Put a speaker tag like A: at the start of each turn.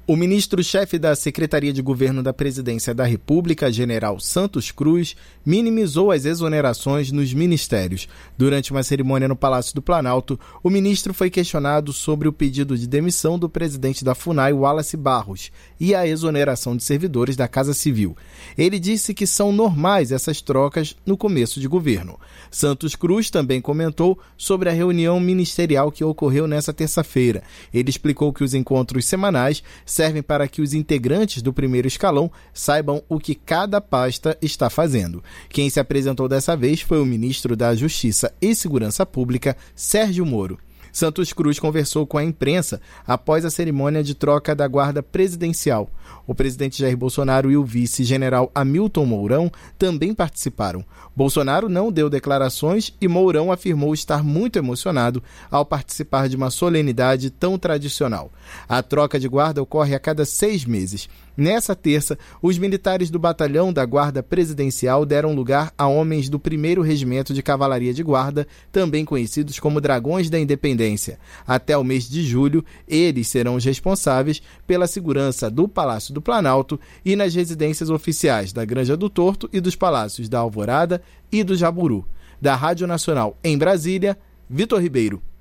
A: O ministro-chefe da Secretaria de Governo da Presidência da República, general Santos Cruz, minimizou as exonerações nos ministérios. Durante uma cerimônia no Palácio do Planalto, o ministro foi questionado sobre o pedido de demissão do presidente da FUNAI, Wallace Barros, e a exoneração de servidores da Casa Civil. Ele disse que são normais essas trocas no começo de governo. Santos Cruz também comentou sobre a reunião ministerial que ocorreu nesta terça-feira. Ele explicou que os encontros semanais servem para que os integrantes do primeiro escalão saibam o que cada pasta está fazendo. Quem se apresentou dessa vez foi o ministro da Justiça e Segurança Pública, Sérgio Moro. Santos Cruz conversou com a imprensa após a cerimônia de troca da guarda presidencial. O presidente Jair Bolsonaro e o vice-general Hamilton Mourão também participaram. Bolsonaro não deu declarações e Mourão afirmou estar muito emocionado ao participar de uma solenidade tão tradicional. A troca de guarda ocorre a cada 6 meses. Nessa terça, os militares do batalhão da Guarda Presidencial deram lugar a homens do 1º Regimento de Cavalaria de Guarda, também conhecidos como Dragões da Independência. Até o mês de julho, eles serão os responsáveis pela segurança do Palácio do Planalto e nas residências oficiais da Granja do Torto e dos Palácios da Alvorada e do Jaburu. Da Rádio Nacional em Brasília, Vitor Ribeiro.